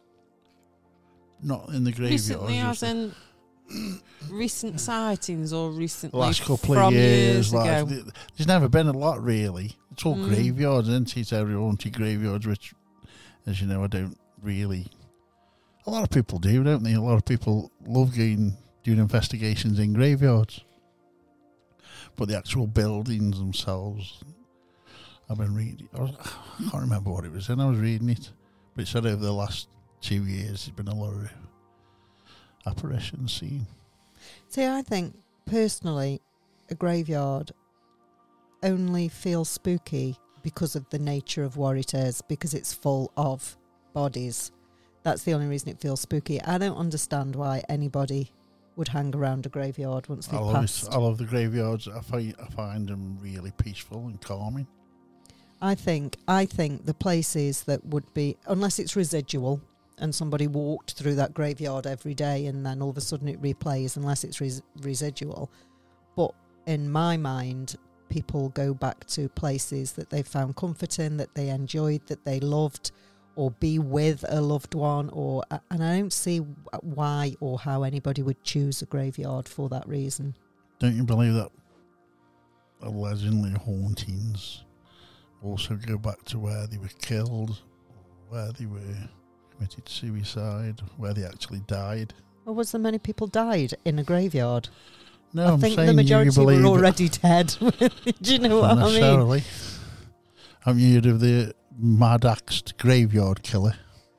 Not in the graveyards. Recently, as just in recent sightings or recently the last couple from of years. ago. Like, there's never been a lot, really. It's all Mm. graveyards, isn't it? Every haunted graveyards, which, as you know, I don't really. A lot of people do, don't they? A lot of people love doing investigations in graveyards. But the actual buildings themselves, I've been reading. I can't remember what it was in. I was reading it. But it said over the last 2 years, there's been a lot of apparitions seen. See, I think personally, a graveyard only feels spooky because of the nature of what it is, because it's full of bodies. That's the only reason it feels spooky. I don't understand why anybody would hang around a graveyard once they've passed. I love the graveyards. I find them really peaceful and calming. I think the places that would be, unless it's residual and somebody walked through that graveyard every day and then all of a sudden it replays, unless it's residual. But in my mind, people go back to places that they found comfort in, that they enjoyed, that they loved, or be with a loved one, and I don't see why or how anybody would choose a graveyard for that reason. Don't you believe that allegedly hauntings also go back to where they were killed, where they were committed suicide, where they actually died? Or was there many people died in a graveyard? No, I I'm think saying the majority you believe were already dead. Do you know not what I mean? necessarily. Haven't you heard of the mad-axed graveyard killer?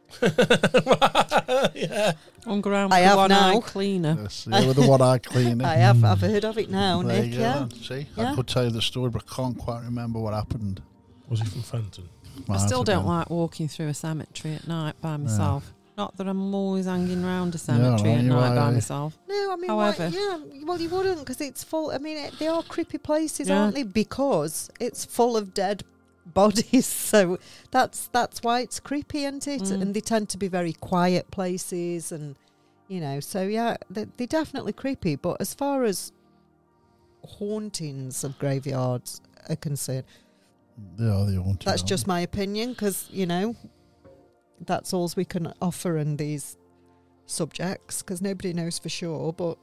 Yeah. On ground I for have one-eye now. cleaner. Yes, yeah, with the one-eye cleaner. I've heard of it now, There Nick. you go, Yeah. then. See, Yeah. I could tell you the story, but I can't quite remember what happened. Was he from Fenton? I Might still have don't been. like walking through a cemetery at night by myself. Not that I'm always hanging around a cemetery no, at you night by are. myself. No, I mean, However- well, you wouldn't because it's full. I mean, they are creepy places, Yeah. aren't they? Because it's full of dead bodies. So that's why it's creepy, isn't it? Mm. And they tend to be very quiet places, and so yeah, they're definitely creepy. But as far as hauntings of graveyards are concerned, They are the haunted. that's aren't just my opinion because that's all we can offer in these subjects because nobody knows for sure. But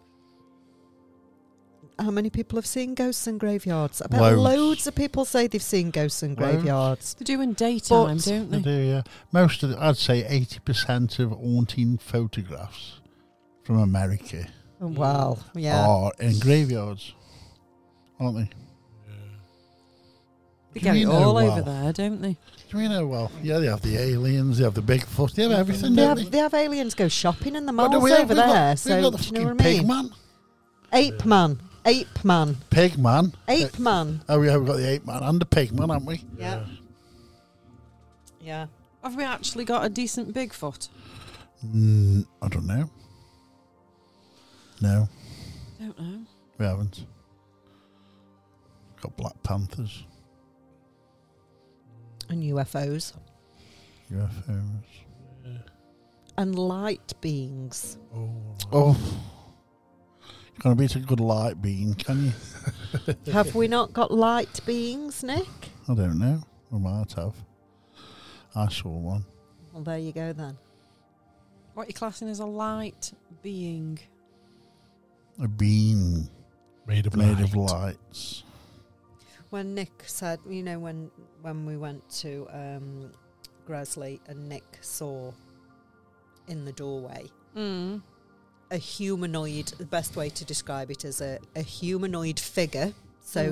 how many people have seen ghosts in graveyards? I bet Loads. loads of people say they've seen ghosts in Loads. graveyards. They do in daytime, But- don't they? they? They do, yeah. Most of I'd say 80% of haunting photographs from America Oh, wow, yeah. are in graveyards, aren't they? They Do get you it know all well? over there, don't they? Do you know, well, yeah, they have the aliens, they have the Bigfoot, they have everything, They don't have, they have aliens go shopping in the What malls do we have? over We've got- there. we've So got the do you know fucking what I mean? Pig Man. Ape man. Ape man. Pig Man. Ape man. Oh, yeah, we've got the Ape Man and the Pig Man, haven't we? Yeah. Yeah. Have we actually got a decent Bigfoot? I don't know. No, Don't know. we haven't. Got Black Panthers, And UFOs. UFOs. And light beings. Oh, you can't beat a good light being, can you? Have we not got light beings, Nick? I don't know. We might have. I saw one. Well, there you go then. What are you classing as a light being? A being Made of made light. of lights. When Nick said, when we went to Gresley and Nick saw in the doorway Mm. a humanoid, the best way to describe it is a humanoid figure. So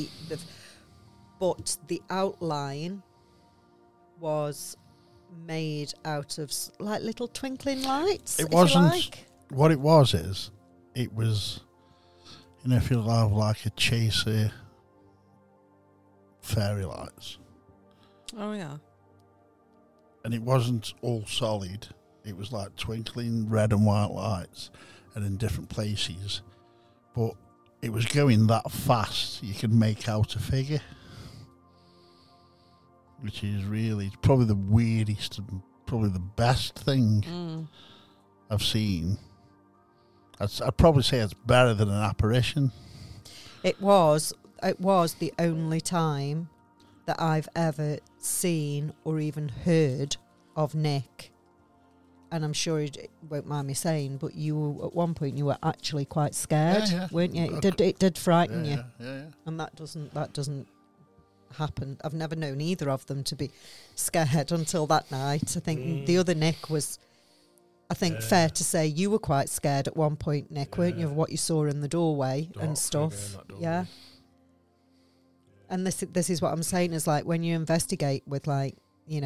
but the outline was made out of like little twinkling lights. It if you wasn't- like. What it was, it was, if you have like a chaser fairy lights. Oh, yeah. And it wasn't all solid. It was like twinkling red and white lights and in different places. But it was going that fast you could make out a figure. Which is really probably the weirdest and probably the best thing Mm. I've seen. I'd probably say it's better than an apparition. It was the only time that I've ever seen or even heard of Nick. And I'm sure he won't mind me saying, but you were, at one point you were actually quite scared, Yeah. weren't you? It did frighten you, Yeah. and that doesn't happen. I've never known either of them to be scared until that night. I think the other Nick was. I think fair to say you were quite scared at one point, Nick, weren't you, of what you saw in the doorway Dark and stuff? figure in that doorway. Yeah. And this is what I'm saying is like when you investigate with like,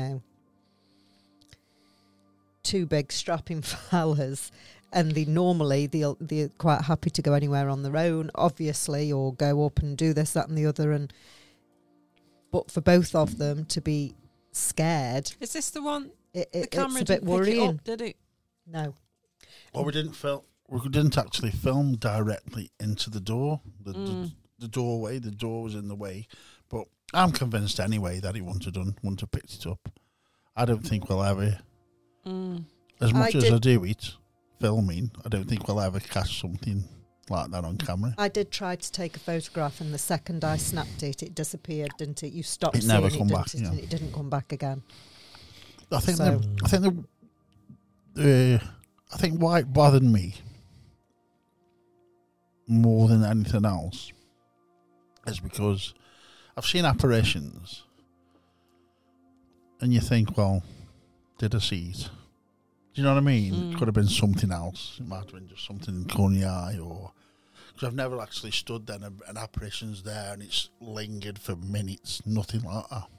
two big strapping fellas and they're quite happy to go anywhere on their own, obviously, or go up and do this, that and the other, but for both of them to be scared, Is this the one? the The camera it's a bit didn't pick it worrying. up, did it? No. Well, we didn't actually film directly into the door. The doorway. The door was in the way. But I'm convinced anyway that he wouldn't have picked it up. I don't think we'll ever, as much as I do it, filming, I don't think we'll ever catch something like that on camera. I did try to take a photograph, and the second I snapped it, it disappeared, didn't it? You stopped It seeing never it, come didn't back, it? yeah. And it didn't come back again. I think So- I think why it bothered me more than anything else is because I've seen apparitions and you think, well, did I see it? Do you know what I mean? It could have been something else. It might have been just something in the corner of the eye, or because I've never actually stood there and an apparition's there and it's lingered for minutes, nothing like that.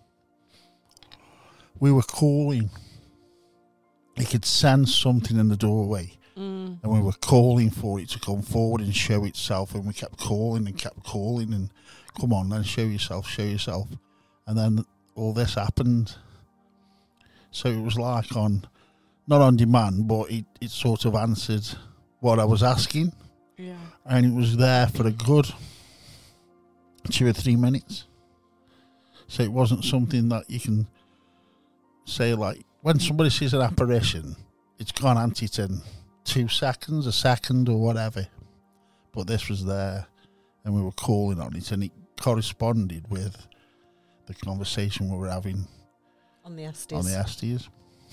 We were calling. You could sense something in the doorway. And we were calling for it to come forward and show itself, and we kept calling and come on then, show yourself. And then all this happened. So it was like not on demand, but it sort of answered what I was asking. Yeah. And it was there for a good 2 or 3 minutes. So it wasn't something that you can say, like, when somebody sees an apparition, it's gone anti in 2 seconds, a second, or whatever. But this was there, and we were calling on it, and it corresponded with the conversation we were having On the Estes. on the Estes.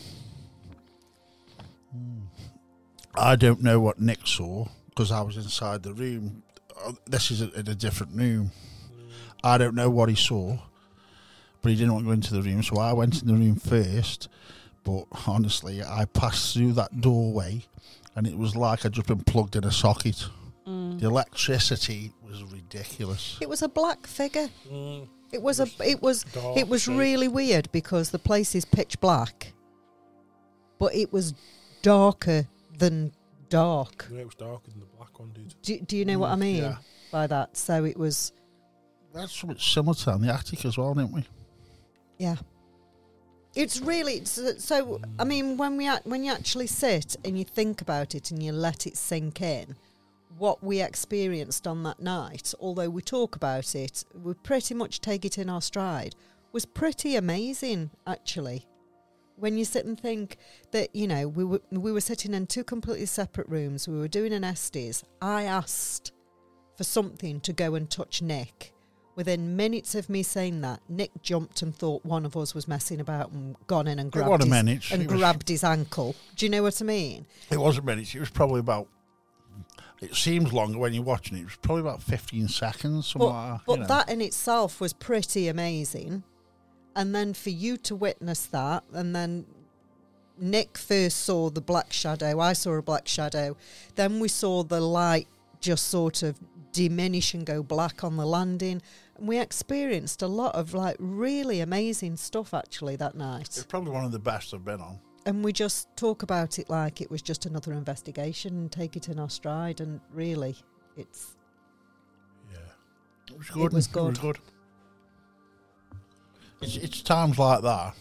I don't know what Nick saw because I was inside the room. This is in a different room. I don't know what he saw, but he didn't want to go into the room, so I went in the room first. But honestly, I passed through that doorway, and it was like I'd just been plugged in a socket. The electricity was ridiculous. It was a black figure. It was Dark really weird because the place is pitch black, but it was darker than dark. Yeah, it was darker than the black one, dude. Do you know what I mean Yeah. by that? So it was, That's something similar to on the attic as well, didn't we? yeah. It's really so. I mean, when you actually sit and you think about it and you let it sink in, what we experienced on that night, although we talk about it, we pretty much take it in our stride, was pretty amazing, actually. When you sit and think that, you know, we were sitting in 2 completely separate rooms, we were doing an Estes. I asked for something to go and touch Nick. Within minutes of me saying that, Nick jumped and thought one of us was messing about and gone in and grabbed his ankle. Do you know what I mean? It wasn't minutes. It was probably about. It seems longer when you're watching it. It was probably about 15 seconds. But that in itself was pretty amazing. And then for you to witness that, and then Nick first saw the black shadow, I saw a black shadow, then we saw the light just sort of diminish and go black on the landing. And we experienced a lot of like really amazing stuff actually that night. It's probably one of the best I've been on. And we just talk about it like it was just another investigation and take it in our stride, and really it's... Yeah. It was good. It was good. It's times like that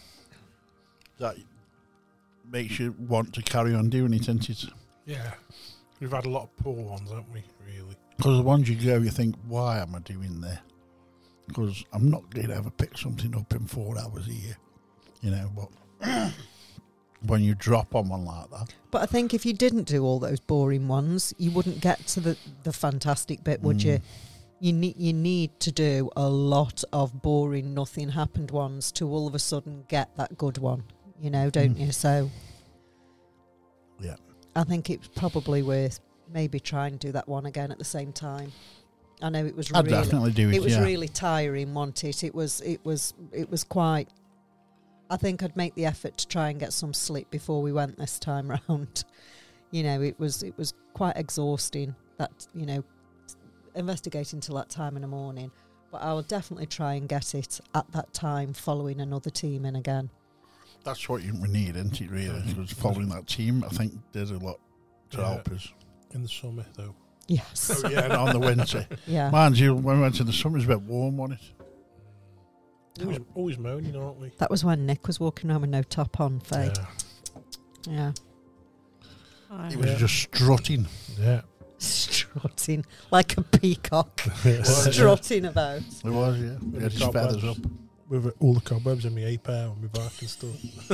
makes you want to carry on doing it, isn't it? Yeah. We've had a lot of poor ones, haven't we, really? Because the ones you go, you think, why am I doing there? Because I'm not going to ever pick something up in 4 hours here, you know, but when you drop on one like that. But I think if you didn't do all those boring ones, you wouldn't get to the fantastic bit, would you? You need to do a lot of boring, nothing happened ones to all of a sudden get that good one, you know, don't you? So, yeah, I think it's probably worth maybe try and do that one again at the same time. I know it was I'd definitely do it. It was really tiring, wasn't it? It was quite. I think I'd make the effort to try and get some sleep before we went this time round. You know, it was quite exhausting. That, you know, investigating till that time in the morning. But I will definitely try and get it at that time, following another team in again. That's what we need, isn't it? Really, because following that team, I think did a lot to help us. In the summer, though. Yes. Oh, yeah, and on the winter. Yeah. Mind you, when we went to the summer, it was a bit warm, wasn't it? Always moaning, aren't we? That was when Nick was walking around with no top on, Faye. Yeah. He was just strutting. Yeah. Strutting like a peacock. Strutting about. It was, yeah. He had his feathers up. With all the cobwebs in my A-pair on my back and stuff.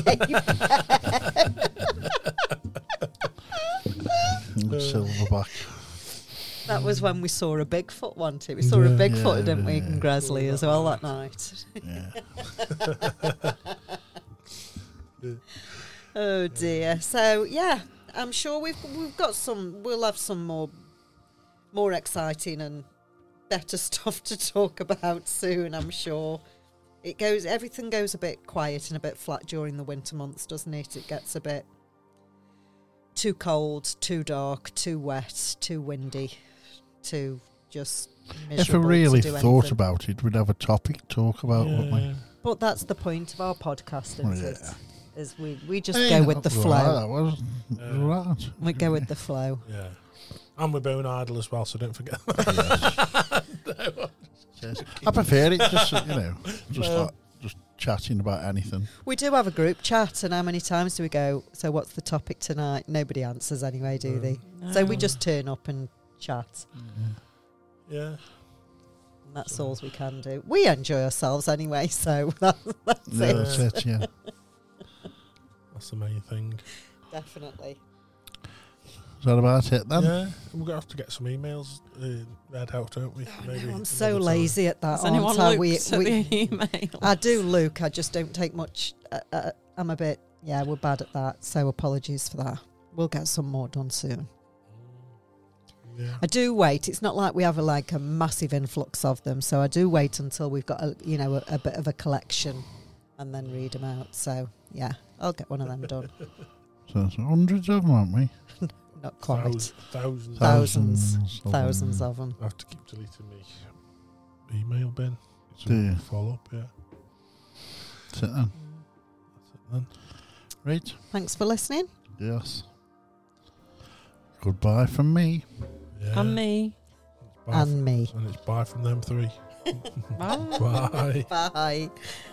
Silverback. That was when we saw a Bigfoot, wasn't it? We saw a Bigfoot, didn't we, in Gresley as well that night. Yeah. Oh dear. So yeah, I'm sure we've got some. We'll have some more more exciting and better stuff to talk about soon, I'm sure. Everything goes a bit quiet and a bit flat during the winter months, doesn't it? It gets a bit too cold, too dark, too wet, too windy, too just miserable. If we really to do thought anything. about it, we'd have a topic to talk about, wouldn't we? But that's the point of our podcast, isn't Well, it? yeah. Is we just Hey, go with the that was flow. right, that was right. We go with the flow. Yeah. And we're bone idle as well, so don't forget. Yes. I prefer it just, just Well- like just chatting about anything. We do have a group chat, and how many times do we go, so what's the topic tonight? Nobody answers anyway, do they? So we just turn up and chat. Yeah. And that's all we can do. We enjoy ourselves anyway, so that's Yeah, it. that's it, yeah. That's the main thing. Definitely. Is that about it then? Yeah. We're going to have to get some emails read out, don't we? Maybe I'm so another time. lazy at that, Has anyone aren't I? looked at the email? I do look, I just don't take much. I'm a bit, we're bad at that, so apologies for that. We'll get some more done soon. Yeah. I do wait. It's not like we have a massive influx of them, so I do wait until we've got a bit of a collection, and then read them out. So yeah, I'll get one of them done. So there's hundreds of them, aren't we? Not quite. Thousands. Thousands of them. I have to keep deleting my email bin. Do you? Follow up, yeah. That's it then. That's it then. Right. Thanks for listening. Yes. Goodbye from me. Yeah. And me. Bye And me. And it's bye from them three. Bye. Bye. Bye.